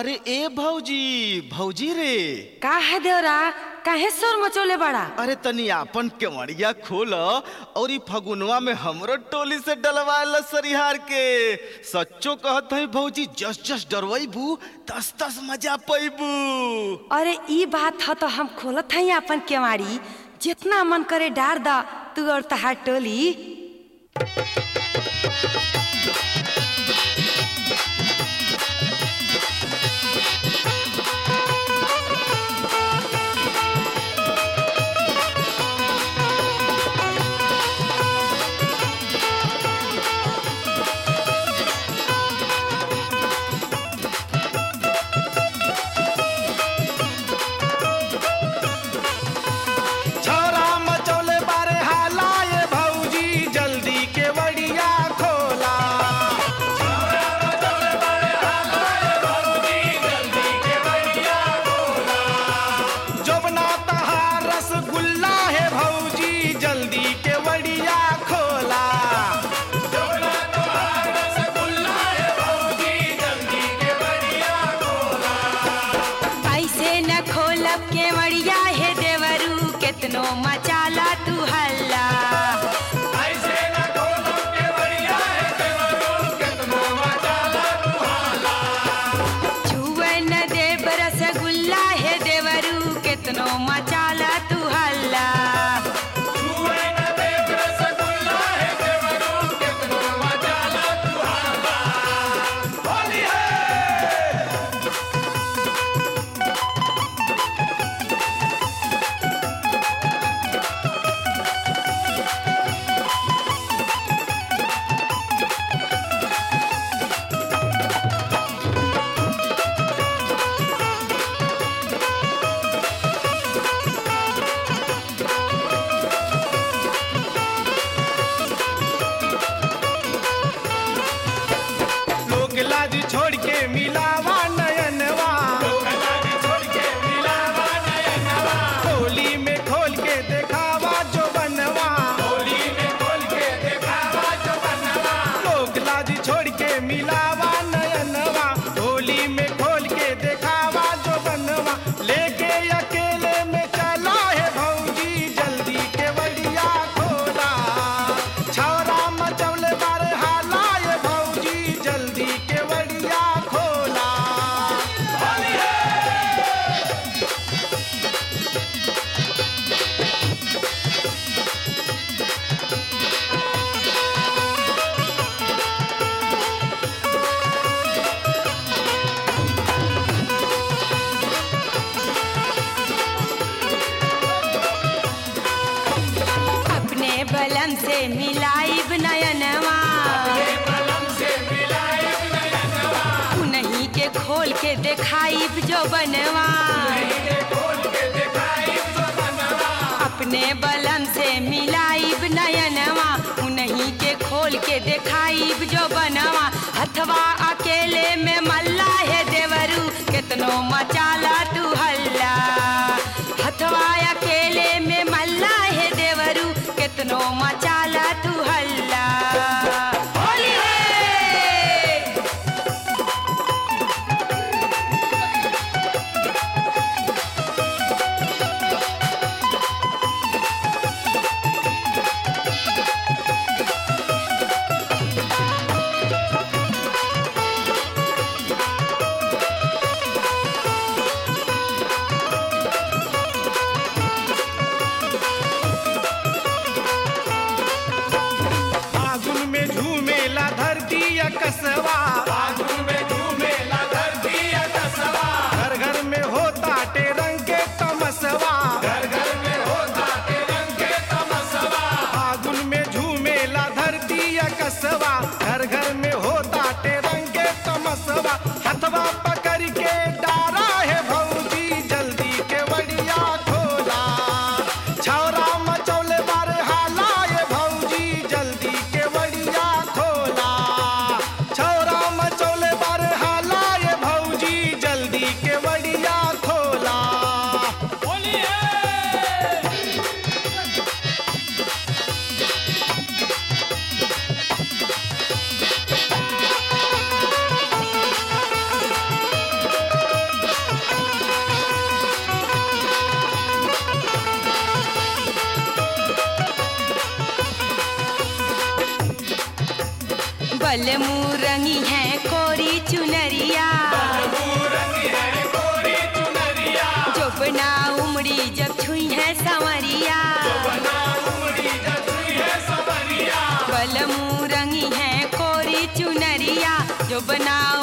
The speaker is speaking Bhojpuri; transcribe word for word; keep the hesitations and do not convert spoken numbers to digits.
अरे ए भौजी भौजी रे का है देवरा काहे शोर मचोले बड़ा। अरे तनी आपन केवड़िया खोल और ई फगुनवा में हमरो टोली से डलवाएला सरिहार के। सच्चो कहत है भौजी जस जस डरवैबू तस तस मजा पैबू। अरे ई बात ह तो हम खोलत हई अपन केवाड़ी, जितना मन करे डार दा तू और तहार टोली। केवड़िया हे देवरू केतनो मचाला तू हल्ला। ऐसे न खोलो केवड़िया हे देवरू केतनो मचाला तू हल्ला। छुए न देव रसगुल्ला हे देवरू केतनो मचाला तू हल्ला। छुए न देव रसगुल्ला हे देवरू केतनो मचाला तू हल्ला। होली है लाज छोड़ के मिलावा नयनवा, लाज छोड़ के मिलावा नयनवा। होली में खोल के दिखावा जो बनवा, होली में खोल के दिखावा जो बनवा। लोग लाज छोड़ के मिलावा नयनवा, होली में खोल के दिखावा जो बनवा। लेके अकेले में चला है भौजी जल्दी केवड़िया खोला। छौरा मचौले बारे हाला ये भौजी जल्दी केवड़िया खोला। होली है अपने बलम से मिलाइब नयनवा, बलम से मिलाए नयनवा। उन्हीं के खोल के दिखाइब जो बनवा। के खोल के दिखाई जो बनवा। अपने बलम से मिलाइब नयनवा, उन्हीं के खोल के दिखाइब जो बनवा। हथवा अकेले में मल्ला है देवरू केतनो मचाला तू हल्ला। हथवा अकेले में मल्ला है देवरू केतनो मचाला तू हल्ला। होली है बलमू रंगी है कोरी चुनरिया रंगी है कोरी चुनरिया जो बना उमड़ी जब छुई है संवरिया बना उमड़ी जब छुई है संवरिया बलमू रंगी है कोरी चुनरिया जो बना